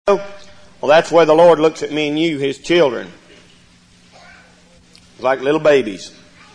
Well, that's the way the Lord looks at me and you, His children. Like little babies.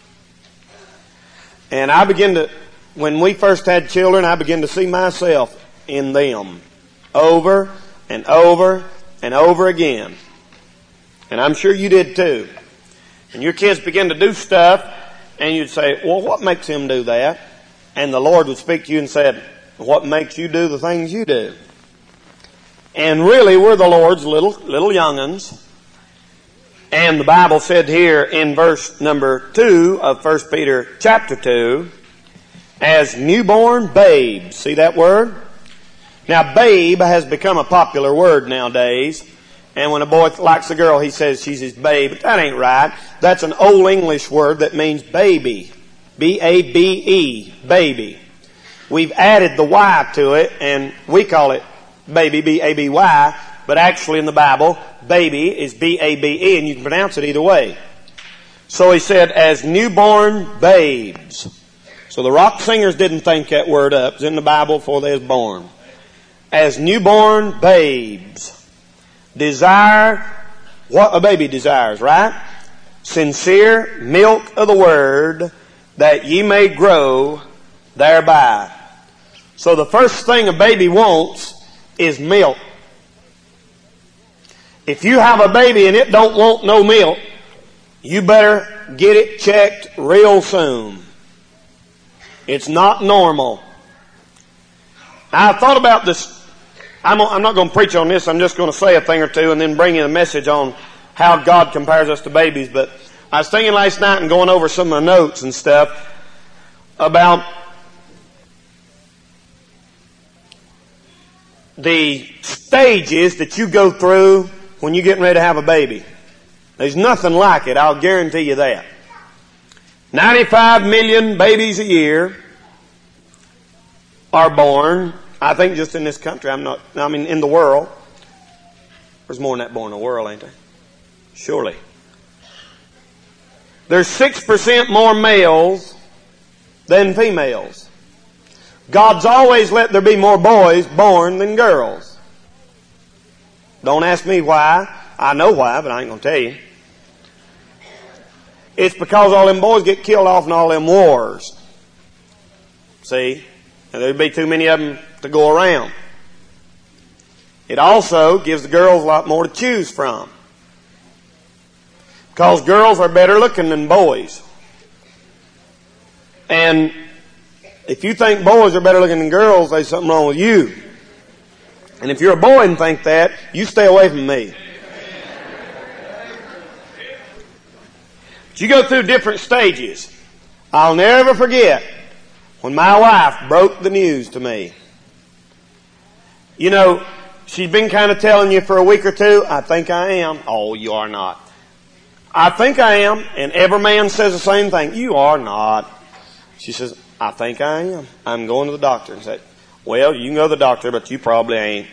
And when we first had children, I began to see myself in them over and over and over again. And I'm sure you did too. And your kids begin to do stuff, and you'd say, well, what makes them do that? And the Lord would speak to you and say, what makes you do the things you do? And really, we're the Lord's little young'uns. And the Bible said here in verse number 2 of 1 Peter chapter 2, as newborn babes. See that word? Now, babe has become a popular word nowadays. And when a boy likes a girl, he says she's his babe. But that ain't right. That's an old English word that means baby. B-A-B-E, baby. We've added the Y to it, and we call it baby, B-A-B-Y. But actually in the Bible, baby is B-A-B-E, and you can pronounce it either way. So he said, as newborn babes. So the rock singers didn't think that word up. It was in the Bible before they was born. As newborn babes. Desire what a baby desires, right? Sincere milk of the word, that ye may grow thereby. So the first thing a baby wants is milk. If you have a baby and it don't want no milk, you better get it checked real soon. It's not normal. Now, I thought about this. I'm not going to preach on this. I'm just going to say a thing or two and then bring you a message on how God compares us to babies. But I was thinking last night and going over some of my notes and stuff about the stages that you go through when you're getting ready to have a baby. There's nothing like it. I'll guarantee you that. 95 million babies a year are born. I think just in this country. in the world. There's more than that born in the world, ain't there? Surely. There's 6% more males than females. God's always let there be more boys born than girls. Don't ask me why. I know why, but I ain't going to tell you. It's because all them boys get killed off in all them wars. See? And there'd be too many of them to go around. It also gives the girls a lot more to choose from. Because girls are better looking than boys. And if you think boys are better looking than girls, there's something wrong with you. And if you're a boy and think that, you stay away from me. But you go through different stages. I'll never forget when my wife broke the news to me. You know, she's been kind of telling you for a week or two, I think I am. Oh, you are not. I think I am. And every man says the same thing. You are not. She says, I think I am. I'm going to the doctor. And say, well, you can go to the doctor, but you probably ain't.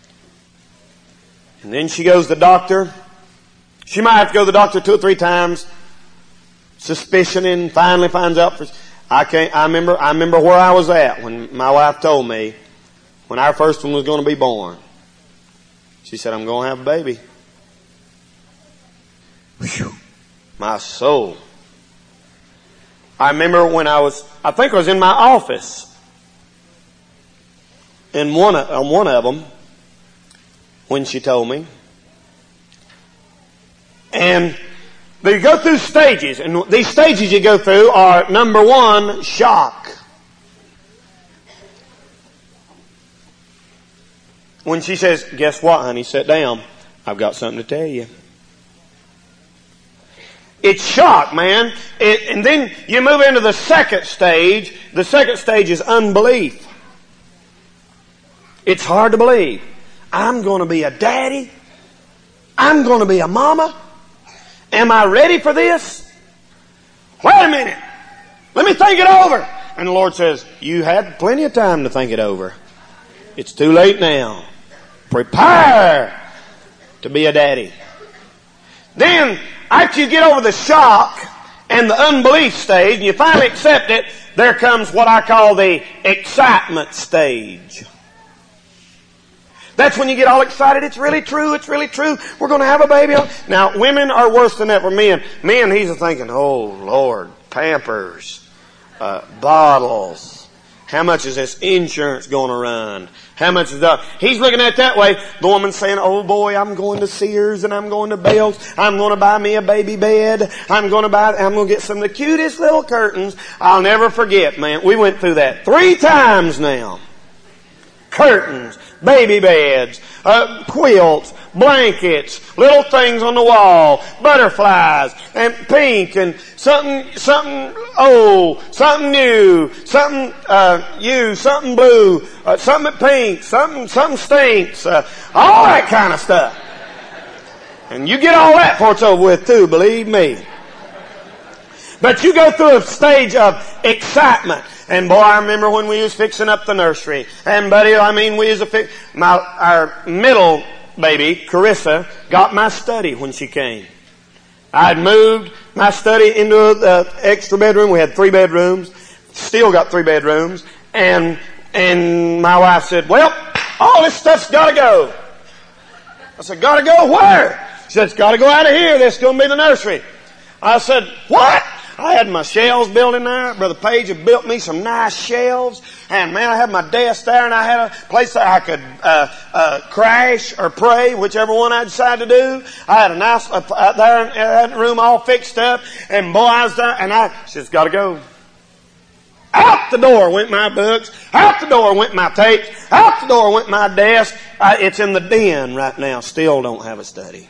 And then she goes to the doctor. She might have to go to the doctor 2 or 3 times, suspicioning, finally finds out. I remember where I was at when my wife told me when our first one was going to be born. She said, I'm going to have a baby. Whew, my soul. I remember when I think I was in my office. On one of them, when she told me. And you go through stages, and these stages you go through are, number 1, shock. When she says, guess what, honey, sit down. I've got something to tell you. It's shock, man. And then you move into the second stage. The second stage is unbelief. It's hard to believe. I'm going to be a daddy. I'm going to be a mama. Am I ready for this? Wait a minute. Let me think it over. And the Lord says, you had plenty of time to think it over. It's too late now. Prepare to be a daddy. Then, after you get over the shock and the unbelief stage, and you finally accept it, there comes what I call the excitement stage. That's when you get all excited. It's really true. It's really true. We're going to have a baby. Now, women are worse than that for men. Men, he's thinking, oh, Lord, Pampers, bottles. How much is this insurance going to run? How much is that? He's looking at it that way. The woman's saying, oh boy, I'm going to Sears and I'm going to Bells. I'm going to buy me a baby bed. I'm going to get some of the cutest little curtains. I'll never forget, man. We went through that 3 times now. Curtains, baby beds, quilts, blankets, little things on the wall, butterflies, and pink, and something old, something new, something something blue, something pink, something stinks, all that kind of stuff. And you get all that before it's over with too, believe me. But you go through a stage of excitement. And boy, I remember when we was fixing up the nursery. And buddy, our middle baby, Carissa, got my study when she came. I'd moved my study into the extra bedroom. We had 3 bedrooms. Still got 3 bedrooms. And my wife said, well, all this stuff's gotta go. I said, gotta go where? She said, it's gotta go out of here. This is gonna be the nursery. I said, what? I had my shelves built in there. Brother Page had built me some nice shelves. And man, I had my desk there and I had a place there I could crash or pray, whichever one I decided to do. I had a nice, there I had the room all fixed up. And boy, I was there and she said, gotta go. Out the door went my books. Out the door went my tapes. Out the door went my desk. It's in the den right now. Still don't have a study.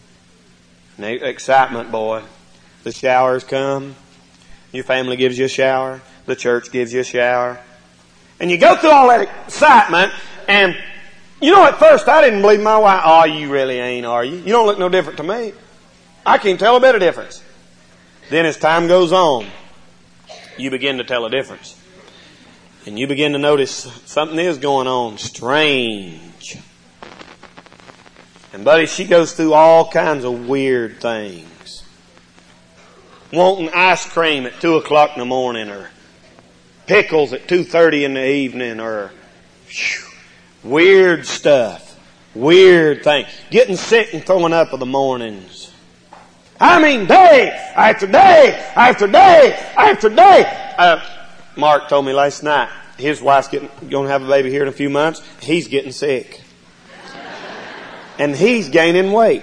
Excitement, boy. The showers come. Your family gives you a shower. The church gives you a shower. And you go through all that excitement. And you know, at first I didn't believe my wife. Oh, you really ain't, are you? You don't look no different to me. I can't tell a bit of difference. Then as time goes on, you begin to tell a difference. And you begin to notice something is going on strange. And buddy, she goes through all kinds of weird things. Wanting ice cream at 2 o'clock in the morning, or pickles at 2:30 in the evening, or weird stuff, weird things. Getting sick and throwing up in the mornings. I mean, day after day after day after day. Mark told me last night his wife's going to have a baby here in a few months. He's getting sick, and he's gaining weight.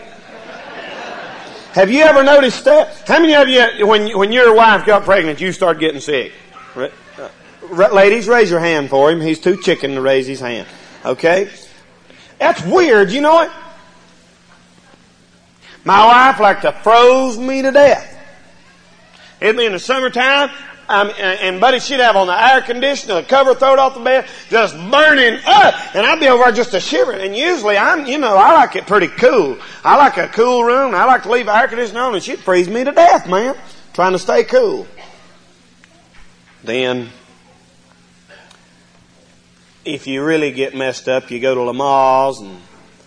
Have you ever noticed that? How many of you, when your wife got pregnant, you started getting sick? Ladies, raise your hand for him. He's too chicken to raise his hand. Okay? That's weird, you know it? My wife like to froze me to death. It'd be in the summertime, and buddy, she'd have on the air conditioner, the cover thrown off the bed, just burning up. And I'd be over there just a shivering. And usually I like it pretty cool. I like a cool room. I like to leave the air conditioner on, and she'd freeze me to death, man, trying to stay cool. Then, if you really get messed up, you go to Lamaze and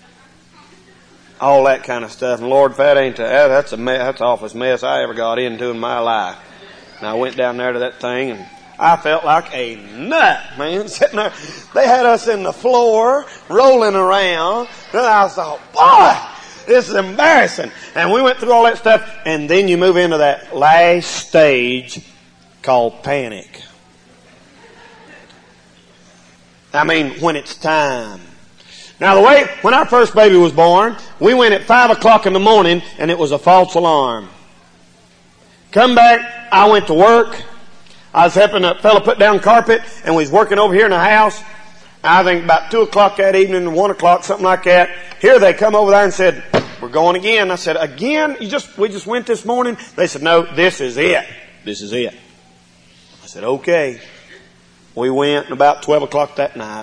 all that kind of stuff. And Lord, if that ain't that's the awfulest mess I ever got into in my life. And I went down there to that thing, and I felt like a nut, man, sitting there. They had us in the floor, rolling around. And I thought, boy, this is embarrassing. And we went through all that stuff, and then you move into that last stage called panic. I mean, when it's time. Now, when our first baby was born, we went at 5 o'clock in the morning, and it was a false alarm. Come back, I went to work. I was helping a fella put down carpet, and we was working over here in the house. I think about 2 o'clock that evening, 1 o'clock, something like that. Here they come over there and said, we're going again. I said, again? We just went this morning? They said, no, this is it. This is it. I said, okay. We went about 12 o'clock that night.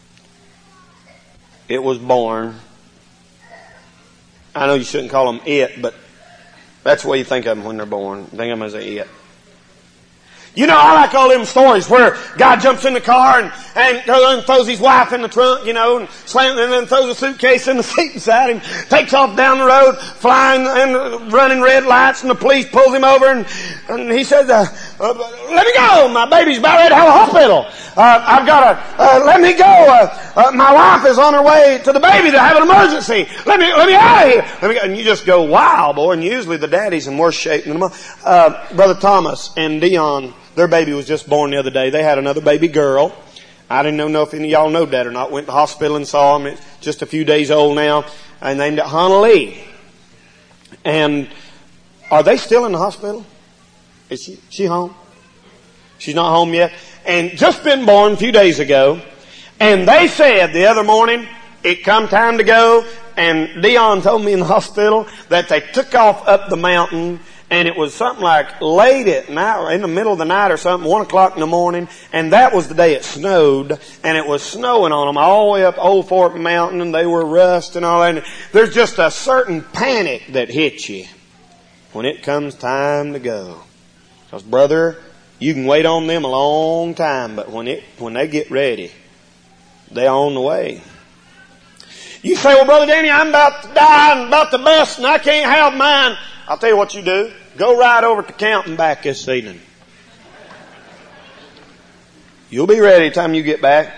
It was born. I know you shouldn't call them it, but that's the way you think of them when they're born. You think of them as a it. You know, I like all them stories where God jumps in the car and throws his wife in the trunk, and slams, and then throws a suitcase in the seat beside him, takes off down the road, flying and running red lights, and the police pulls him over, and he says, Let me go. My baby's about ready to have a hospital. I've got to, let me go. My wife is on her way to the baby to have an emergency. Let me out of here. Let me go. And you just go, wow, boy. And usually the daddy's in worse shape than the mom. Brother Thomas and Dion, their baby was just born the other day. They had another baby girl. I didn't know if any of y'all know that or not. Went to the hospital and saw him. It's just a few days old now. I named it Hannah Lee. And are they still in the hospital? Is she home? She's not home yet. And just been born a few days ago. And they said the other morning, it come time to go. And Dion told me in the hospital that they took off up the mountain. And it was something like late at night, or in the middle of the night or something, 1 o'clock in the morning. And that was the day it snowed. And it was snowing on them all the way up Old Fort Mountain. And they were rust and all that. And there's just a certain panic that hits you when it comes time to go. Because, brother, you can wait on them a long time. But when they get ready, they're on the way. You say, well, Brother Danny, I'm about to die. I'm about to bust and I can't have mine. I'll tell you what you do. Go right over to Counting back this evening. You'll be ready the time you get back.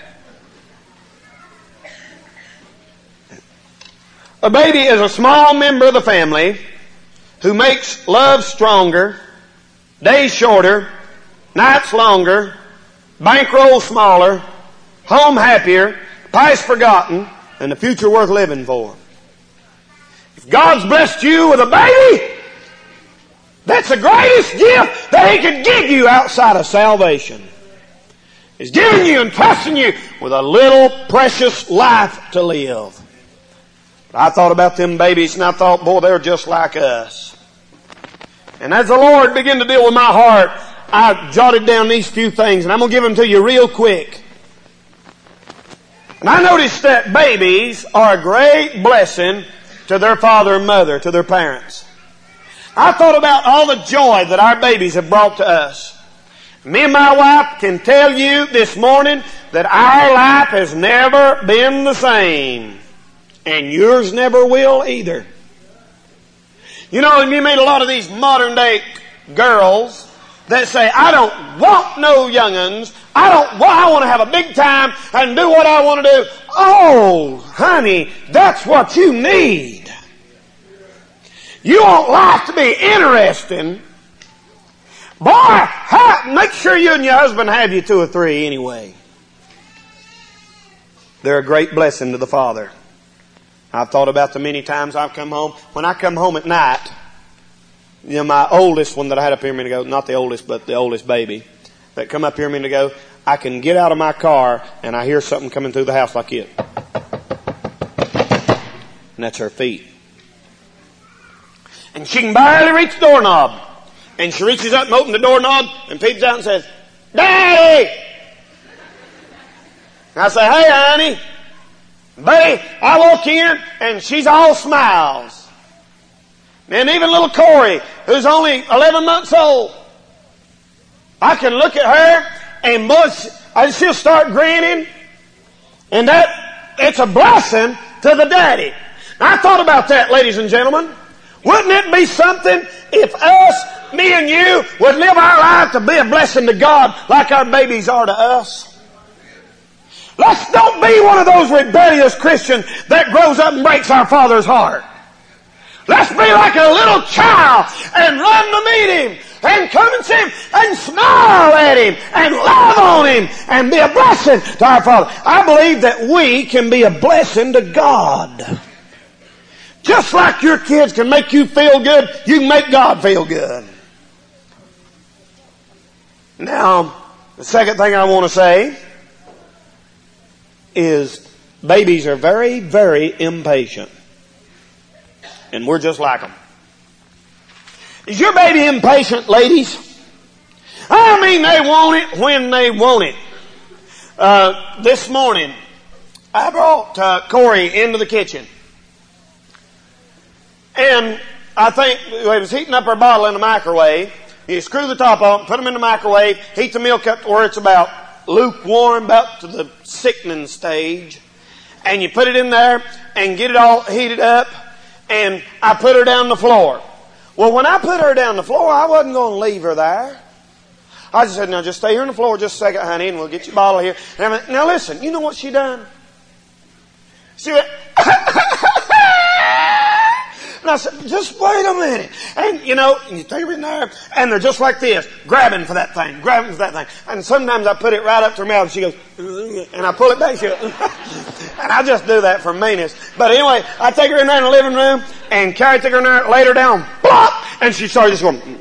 A baby is a small member of the family who makes love stronger, days shorter, nights longer, bankroll smaller, home happier, past forgotten, and the future worth living for. If God's blessed you with a baby, that's the greatest gift that He could give you outside of salvation. He's giving you and trusting you with a little precious life to live. But I thought about them babies and I thought, boy, they're just like us. And as the Lord began to deal with my heart, I jotted down these few things and I'm going to give them to you real quick. And I noticed that babies are a great blessing to their father and mother, to their parents. I thought about all the joy that our babies have brought to us. Me and my wife can tell you this morning that our life has never been the same. And yours never will either. You know, you meet a lot of these modern day girls that say, I don't want no young'uns. I want to have a big time and do what I want to do. Oh, honey, that's what you need. You want life to be interesting. Boy, make sure you and your husband have you 2 or 3 anyway. They're a great blessing to the father. I've thought about the many times I've come home. When I come home at night, you know, my oldest one that I had up here a minute ago, not the oldest, but the oldest baby, that come up here a minute ago, I can get out of my car and I hear something coming through the house like it. And that's her feet. And she can barely reach the doorknob. And she reaches up and opens the doorknob and peeps out and says, Daddy! And I say, hey, honey. Buddy, I walk in and she's all smiles. And even little Corey, who's only 11 months old, I can look at her and boy, she'll start grinning. And it's a blessing to the daddy. Now, I thought about that, ladies and gentlemen. Wouldn't it be something if us, me and you, would live our life to be a blessing to God like our babies are to us? Let's don't be one of those rebellious Christians that grows up and breaks our Father's heart. Let's be like a little child and run to meet Him and come and see Him and smile at Him and love on Him and be a blessing to our Father. I believe that we can be a blessing to God. Just like your kids can make you feel good, you can make God feel good. Now, the second thing I want to say is babies are very, very impatient. And we're just like them. Is your baby impatient, ladies? I mean, they want it when they want it. This morning, I brought Corey into the kitchen. And I think he was heating up our bottle in the microwave. You screw the top on, put them in the microwave, heat the milk up to where it's about lukewarm, about to the sickening stage. And you put it in there and get it all heated up. And I put her down the floor. Well, when I put her down the floor, I wasn't going to leave her there. I just said, now just stay here on the floor just a second, honey, and we'll get your bottle here. Now listen, you know what she done? She went, and I said, just wait a minute. And you take her in there, and they're just like this, grabbing for that thing. And sometimes I put it right up to her mouth, and she goes, and I pull it back, she goes, and I just do that for meanness. But anyway, I take her in there in the living room, and Carrie took her in there, laid her down, plop, and she started just going.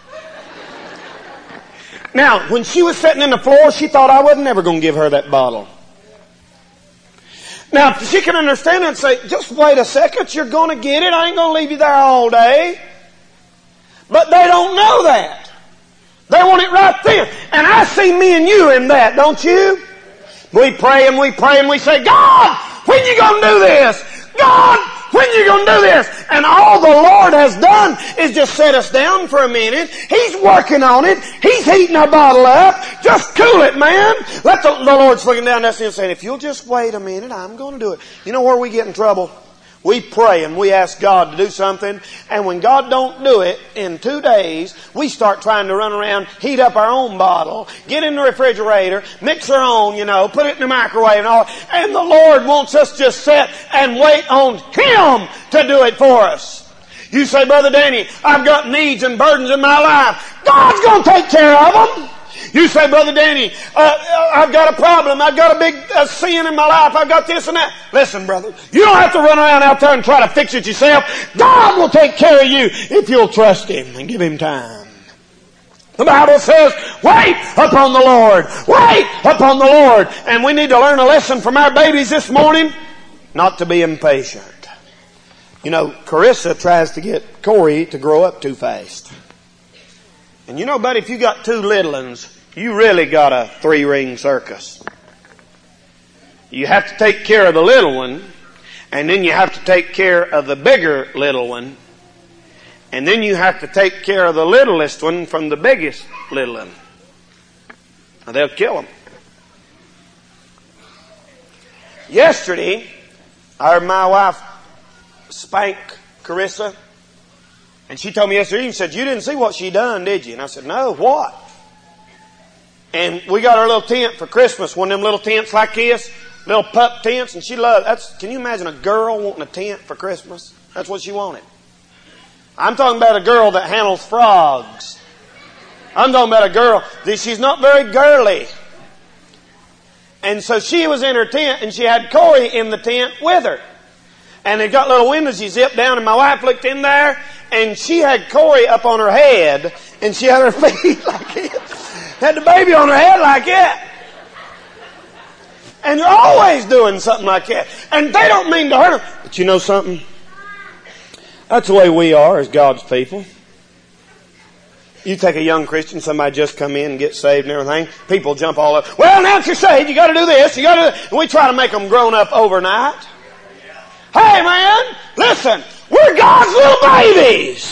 Now, when she was sitting in the floor, she thought I wasn't ever going to give her that bottle. Now, she can understand that and say, just wait a second, you're going to get it. I ain't going to leave you there all day. But they don't know that. They want it right then. And I see me and you in that, don't you? We pray and we say, God, when you going to do this? God, when you going to do this? And all the Lord has done is just set us down for a minute. He's working on it. He's heating our bottle up. Just cool it, man. Let the Lord's looking down at us and saying, if you'll just wait a minute, I'm going to do it. You know where we get in trouble? We pray and we ask God to do something, and when God don't do it in 2 days, we start trying to run around, heat up our own bottle, get in the refrigerator, mix our own, put it in the microwave and all. And the Lord wants us to just sit and wait on Him to do it for us. You say, Brother Danny, I've got needs and burdens in my life. God's going to take care of them. You say, Brother Danny, I've got a problem. I've got a big sin in my life. I've got this and that. Listen, brother, you don't have to run around out there and try to fix it yourself. God will take care of you if you'll trust Him and give Him time. The Bible says, wait upon the Lord. Wait upon the Lord. And we need to learn a lesson from our babies this morning, not to be impatient. Carissa tries to get Corey to grow up too fast. And buddy, if you got 2 little ones, you really got a 3-ring circus. You have to take care of the little one, and then you have to take care of the bigger little one, and then you have to take care of the littlest one from the biggest little one. Now they'll kill them. Yesterday, I heard my wife spank Carissa. And she told me yesterday, she said, you didn't see what she done, did you? And I said, no, what? And we got our little tent for Christmas, one of them little tents like this, little pup tents, and she loved it. Can you imagine a girl wanting a tent for Christmas? That's what she wanted. I'm talking about a girl that handles frogs. I'm talking about a girl that she's not very girly. And so she was in her tent, and she had Corey in the tent with her. And they got little windows you zip down, and my wife looked in there, and she had Corey up on her head, and she had her feet like this. Had the baby on her head like that. And they're always doing something like that. And they don't mean to hurt her. But you know something? That's the way we are as God's people. You take a young Christian, somebody just come in and get saved and everything, people jump all up. Well, now that you're saved, you got to do this, you got to do that. And we try to make them grown up overnight. Hey, man, listen, we're God's little babies.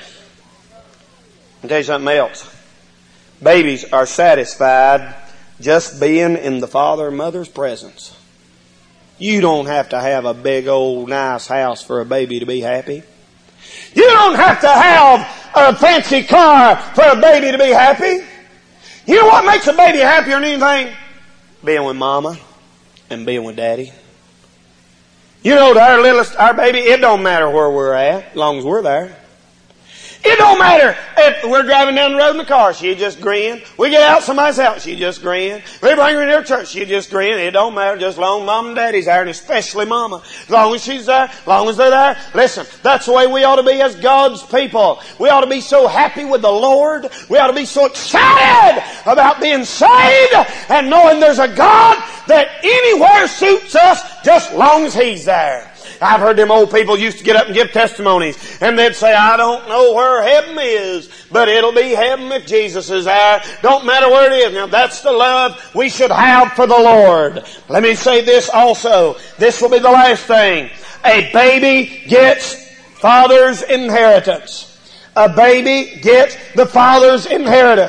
I'll tell you something else. Babies are satisfied just being in the father and mother's presence. You don't have to have a big old nice house for a baby to be happy. You don't have to have a fancy car for a baby to be happy. You know what makes a baby happier than anything? Being with mama and being with daddy. You know, to our baby, it don't matter where we're at, as long as we're there. It don't matter if we're driving down the road in the car, she just grin. We get out somebody's house, she just grin. We bring her into church, she just grin. It don't matter, just as long as mom and daddy's there, and especially mama. As long as she's there, as long as they're there. Listen, that's the way we ought to be as God's people. We ought to be so happy with the Lord. We ought to be so excited about being saved and knowing there's a God that anywhere suits us just as long as He's there. I've heard them old people used to get up and give testimonies, and they'd say, I don't know where heaven is, but it'll be heaven if Jesus is there. Don't matter where it is. Now that's the love we should have for the Lord. Let me say this also. This will be the last thing. A baby gets father's inheritance. A baby gets the father's inheritance.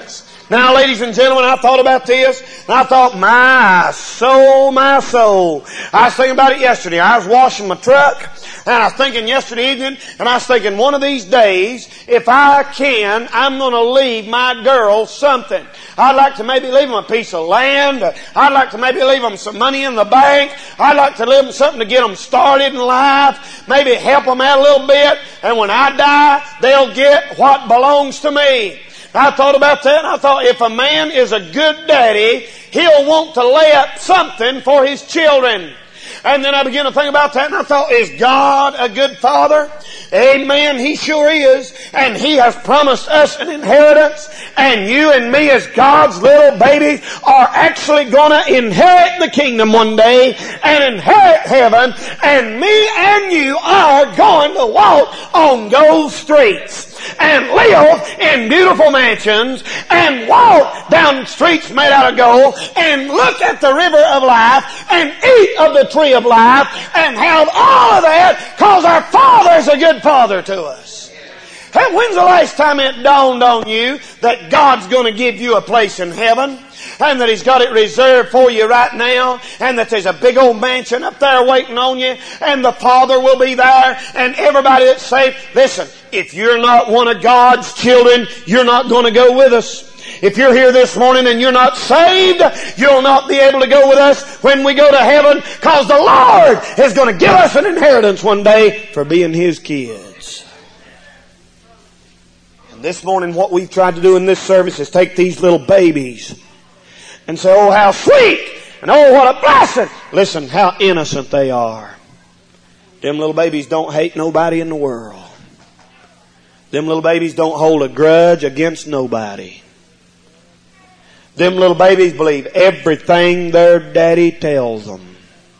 Now, ladies and gentlemen, I thought about this, and I thought, my soul, my soul. I was thinking about it yesterday. I was washing my truck, and I was thinking yesterday evening, and I was thinking one of these days, if I can, I'm going to leave my girls something. I'd like to maybe leave them a piece of land. I'd like to maybe leave them some money in the bank. I'd like to leave them something to get them started in life. Maybe help them out a little bit, and when I die, they'll get what belongs to me. I thought about that, and I thought if a man is a good daddy, he'll want to lay up something for his children. And then I began to think about that, and I thought, is God a good father? Amen, He sure is. And He has promised us an inheritance, and you and me as God's little babies are actually going to inherit the kingdom one day and inherit heaven, and me and you are going to walk on gold streets and live in beautiful mansions and walk down streets made out of gold and look at the river of life and eat of the tree of life and have all of that because our Father's a good Father to us. Hey, when's the last time it dawned on you that God's going to give you a place in heaven? And that He's got it reserved for you right now, and that there's a big old mansion up there waiting on you, and the Father will be there, and everybody that's saved. Listen, if you're not one of God's children, you're not going to go with us. If you're here this morning and you're not saved, you'll not be able to go with us when we go to heaven, because the Lord is going to give us an inheritance one day for being His kids. And this morning what we've tried to do in this service is take these little babies and say, oh, how sweet, and oh, what a blessing. Listen, how innocent they are. Them little babies don't hate nobody in the world. Them little babies don't hold a grudge against nobody. Them little babies believe everything their daddy tells them.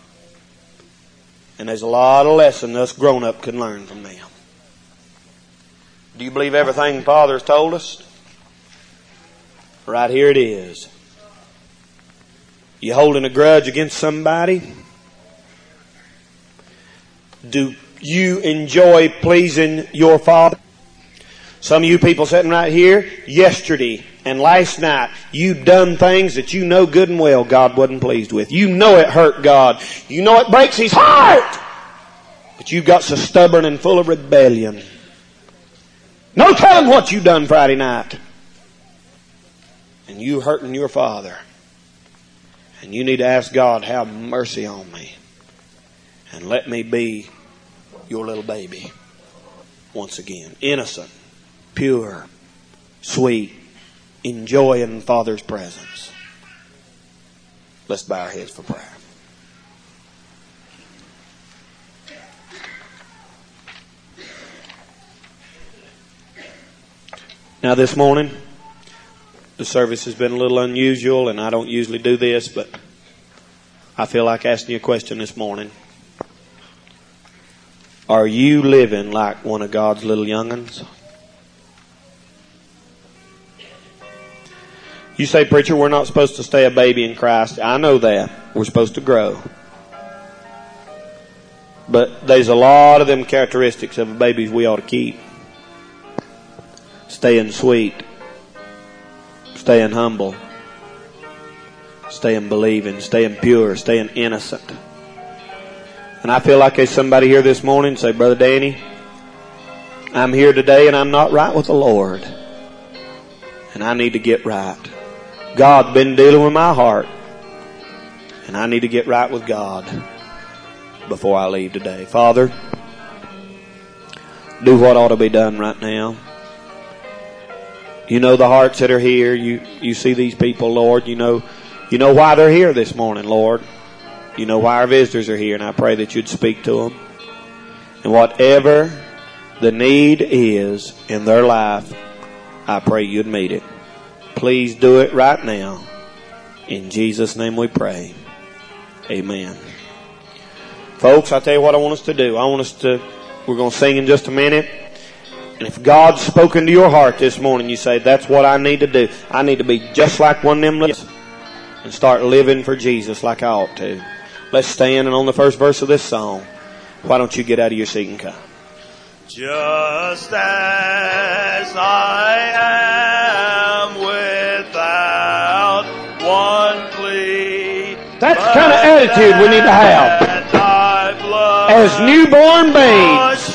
And there's a lot of lessons us grown-up can learn from them. Do you believe everything Father's told us? Right here it is. You holding a grudge against somebody? Do you enjoy pleasing your Father? Some of you people sitting right here, yesterday and last night, you done things that you know good and well God wasn't pleased with. You know it hurt God. You know it breaks His heart. But you got so stubborn and full of rebellion. No telling what you done Friday night. And you hurting your Father. And you need to ask God, have mercy on me. And let me be your little baby. Once again. Innocent, pure, sweet, enjoying Father's presence. Let's bow our heads for prayer. Now this morning, the service has been a little unusual, and I don't usually do this, but I feel like asking you a question this morning. Are you living like one of God's little young'uns? You say, preacher, we're not supposed to stay a baby in Christ. I know that. We're supposed to grow. But there's a lot of them characteristics of babies we ought to keep. Staying sweet. Staying humble. Staying believing. Staying pure. Staying innocent. And I feel like there's somebody here this morning say, Brother Danny, I'm here today and I'm not right with the Lord. And I need to get right. God's been dealing with my heart. And I need to get right with God before I leave today. Father, do what ought to be done right now. You know the hearts that are here. You see these people, Lord. You know why they're here this morning, Lord. You know why our visitors are here, and I pray that you'd speak to them. And whatever the need is in their life, I pray you'd meet it. Please do it right now. In Jesus' name we pray. Amen. Folks, I tell you what I want us to do. We're going to sing in just a minute. And if God's spoken to your heart this morning, you say, that's what I need to do. I need to be just like one of them little and start living for Jesus like I ought to. Let's stand, and on the first verse of this song, why don't you get out of your seat and come? Just as I am without That's the kind of attitude we need to have as newborn babes.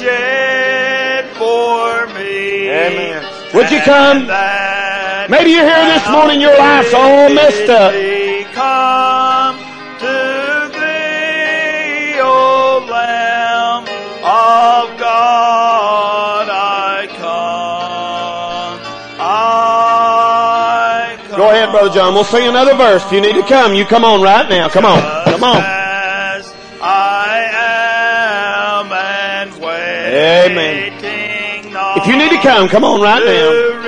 Amen. Would you come? Maybe you're here this morning, your life's all messed up. Come to thee, O Lamb of God, I come. Go ahead, Brother John. We'll sing another verse. If you need to come, you come on right now. Come on. Come on. As I am and waiting. Amen. If you need to come on right now.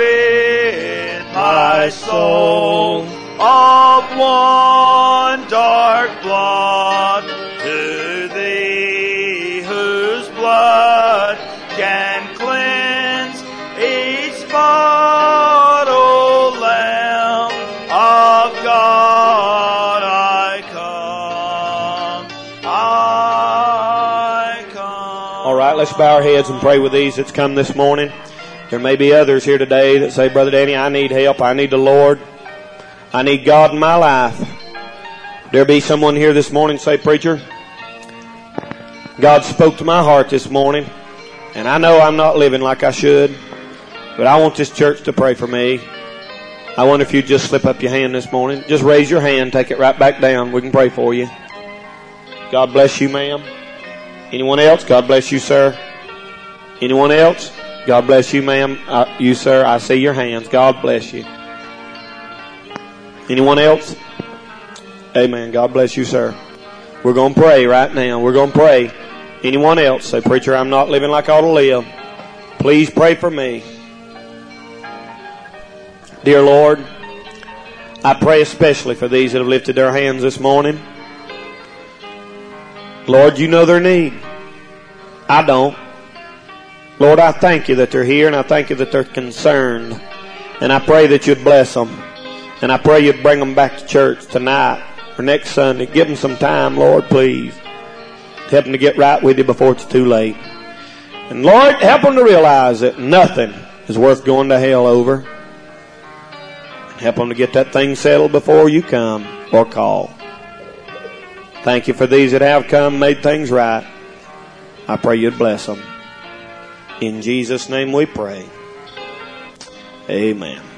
My soul of one dark blood to thee, whose blood can cleanse each spot, O Lamb of God, I come. All right, let's bow our heads and pray with these that's come this morning. There may be others here today that say, Brother Danny, I need help. I need the Lord. I need God in my life. There be someone here this morning say, Preacher, God spoke to my heart this morning, and I know I'm not living like I should, but I want this church to pray for me. I wonder if you'd just slip up your hand this morning. Just raise your hand, take it right back down. We can pray for you. God bless you, ma'am. Anyone else? God bless you, sir. Anyone else? God bless you, ma'am. You, sir, I see your hands. God bless you. Anyone else? Amen. God bless you, sir. We're going to pray right now. We're going to pray. Anyone else? Say, Preacher, I'm not living like I ought to live. Please pray for me. Dear Lord, I pray especially for these that have lifted their hands this morning. Lord, you know their need. I don't. Lord, I thank you that they're here, and I thank you that they're concerned. And I pray that you'd bless them. And I pray you'd bring them back to church tonight or next Sunday. Give them some time, Lord, please. Help them to get right with you before it's too late. And Lord, help them to realize that nothing is worth going to hell over. And help them to get that thing settled before you come or call. Thank you for these that have come, made things right. I pray you'd bless them. In Jesus' name we pray. Amen.